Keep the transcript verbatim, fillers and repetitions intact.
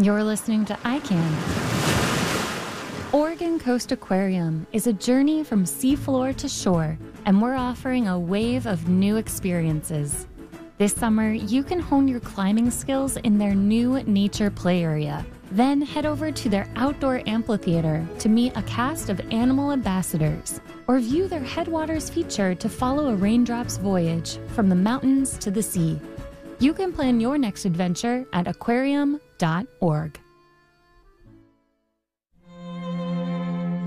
You're listening to I Can. Oregon Coast Aquarium is a journey from seafloor to shore, and we're offering a wave of new experiences. This summer, you can hone your climbing skills in their new nature play area. Then head over to their outdoor amphitheater to meet a cast of animal ambassadors, or view their Headwaters feature to follow a raindrop's voyage from the mountains to the sea. You can plan your next adventure at aquarium dot org.